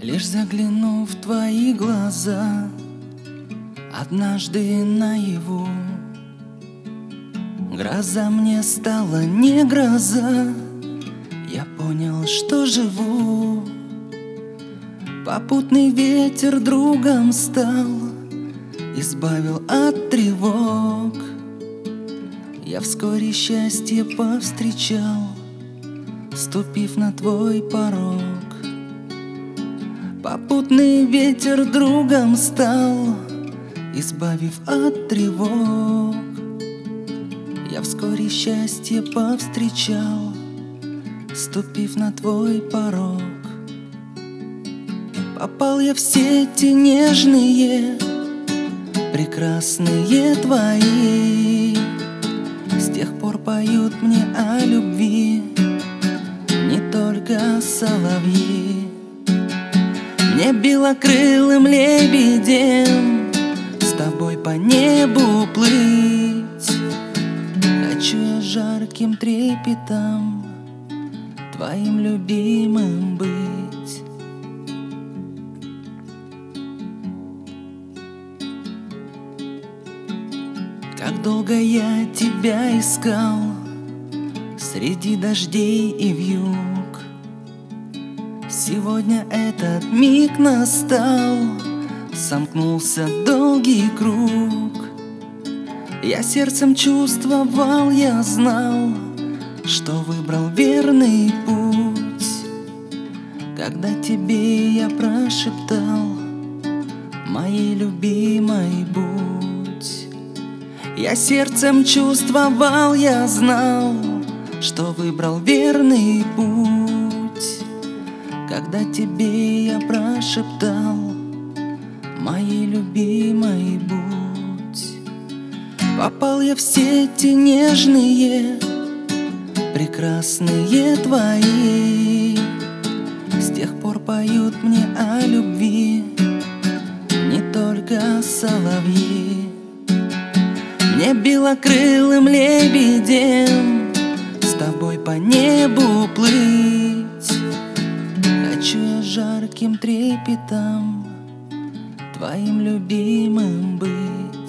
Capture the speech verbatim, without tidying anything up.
Лишь заглянув в твои глаза однажды наяву, гроза мне стала не гроза. Я понял, что живу. Попутный ветер другом стал, избавил от тревог. Я вскоре счастье повстречал, ступив на твой порог. Попутный ветер другом стал, избавив от тревог. Я вскоре счастье повстречал, ступив на твой порог. Попал я в сети нежные, прекрасные твои. С тех пор поют мне о любви не только соловьи. Мне белокрылым лебедем с тобой по небу плыть. Хочу я жарким трепетом твоим любимым быть. Как долго я тебя искал среди дождей и вьюг. Сегодня этот миг настал, сомкнулся долгий круг. Я сердцем чувствовал, я знал, что выбрал верный путь. Когда тебе я прошептал: моей любимой будь. Я сердцем чувствовал, я знал, что выбрал верный путь. Когда тебе я прошептал: моей любимой будь. Попал я в сети нежные, прекрасные твои. С тех пор поют мне о любви не только соловьи. Мне белокрылым лебедем с тобой по небу плыть. Хочу я жарким трепетом твоим любимым быть.